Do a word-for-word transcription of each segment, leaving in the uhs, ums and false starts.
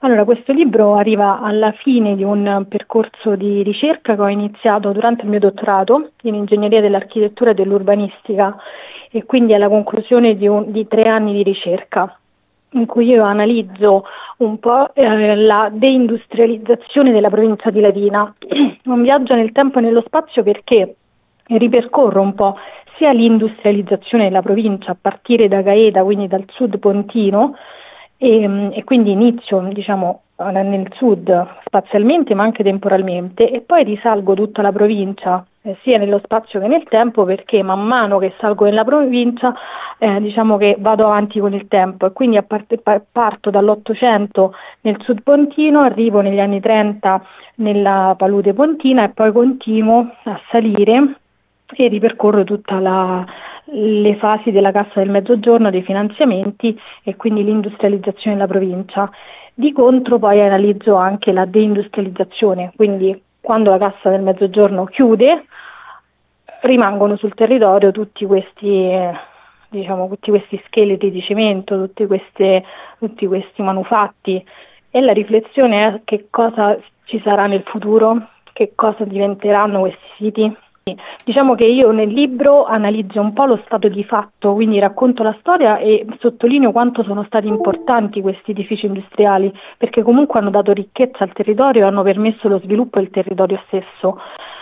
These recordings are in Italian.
Allora, questo libro arriva alla fine di un percorso di ricerca che ho iniziato durante il mio dottorato in ingegneria dell'architettura e dell'urbanistica e quindi alla conclusione di, un, di tre anni di ricerca in cui io analizzo un po' eh, la deindustrializzazione della provincia di Latina. Un viaggio nel tempo e nello spazio perché ripercorro un po' sia l'industrializzazione della provincia a partire da Gaeta, quindi dal sud pontino, e, e quindi inizio diciamo nel sud spazialmente ma anche temporalmente e poi risalgo tutta la provincia eh, sia nello spazio che nel tempo perché man mano che salgo nella provincia eh, diciamo che vado avanti con il tempo e quindi a parte, parto dall'Ottocento nel sud pontino, arrivo negli anni trenta nella palude pontina e poi continuo a salire e ripercorro tutta la le fasi della Cassa del Mezzogiorno, dei finanziamenti e quindi l'industrializzazione della provincia. Di contro poi analizzo anche la deindustrializzazione, quindi quando la Cassa del Mezzogiorno chiude rimangono sul territorio tutti questi, eh, diciamo, tutti questi scheletri di cemento, tutti, queste, tutti questi manufatti e la riflessione è che cosa ci sarà nel futuro, che cosa diventeranno questi siti. Diciamo che io nel libro analizzo un po' lo stato di fatto, quindi racconto la storia e sottolineo quanto sono stati importanti questi edifici industriali, perché comunque hanno dato ricchezza al territorio e hanno permesso lo sviluppo del territorio stesso.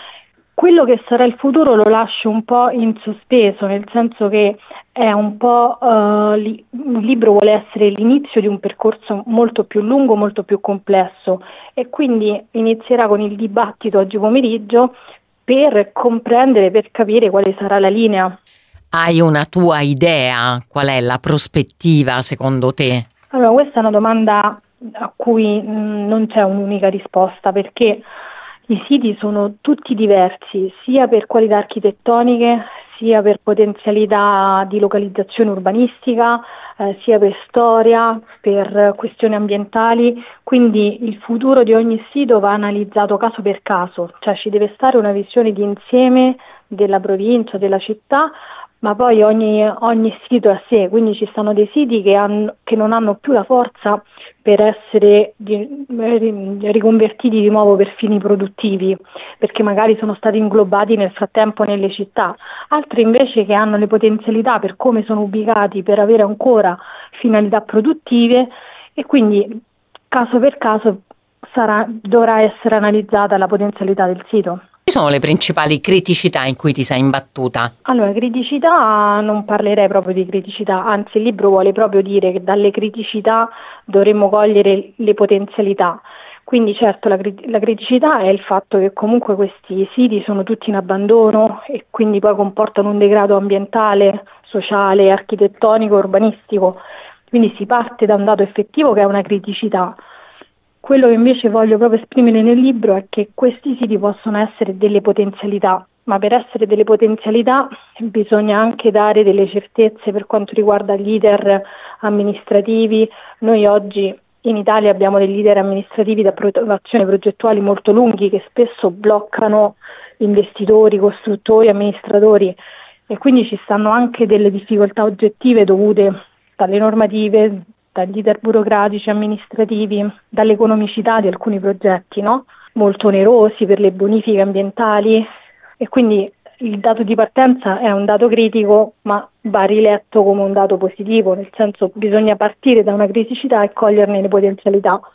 Quello che sarà il futuro lo lascio un po' in sospeso, nel senso che è un po' uh, li, il libro vuole essere l'inizio di un percorso molto più lungo, molto più complesso e quindi inizierà con il dibattito oggi pomeriggio per comprendere, per capire quale sarà la linea. Hai una tua idea? Qual è la prospettiva secondo te? Allora, questa è una domanda a cui mh, non c'è un'unica risposta perché i siti sono tutti diversi, sia per qualità architettoniche, sia per potenzialità di localizzazione urbanistica, eh, sia per storia, per questioni ambientali, quindi il futuro di ogni sito va analizzato caso per caso, cioè ci deve stare una visione di insieme della provincia, della città, ma poi ogni, ogni sito è a sé, quindi ci sono dei siti che, hanno, che non hanno più la forza per essere di, riconvertiti di nuovo per fini produttivi, perché magari sono stati inglobati nel frattempo nelle città, altri invece che hanno le potenzialità per come sono ubicati per avere ancora finalità produttive e quindi caso per caso sarà, dovrà essere analizzata la potenzialità del sito. Quali sono le principali criticità in cui ti sei imbattuta? Allora, criticità non parlerei proprio di criticità, anzi il libro vuole proprio dire che dalle criticità dovremmo cogliere le potenzialità. Quindi certo la, la criticità è il fatto che comunque questi siti sono tutti in abbandono e quindi poi comportano un degrado ambientale, sociale, architettonico, urbanistico. Quindi si parte da un dato effettivo che è una criticità. Quello che invece voglio proprio esprimere nel libro è che questi siti possono essere delle potenzialità, ma per essere delle potenzialità bisogna anche dare delle certezze per quanto riguarda gli iter amministrativi. Noi oggi in Italia abbiamo degli iter amministrativi di approvazione progettuali molto lunghi che spesso bloccano investitori, costruttori, amministratori e quindi ci stanno anche delle difficoltà oggettive dovute dalle normative, dagli iter burocratici, amministrativi, dall'economicità di alcuni progetti, no? Molto onerosi per le bonifiche ambientali e quindi il dato di partenza è un dato critico ma va riletto come un dato positivo, nel senso bisogna partire da una criticità e coglierne le potenzialità.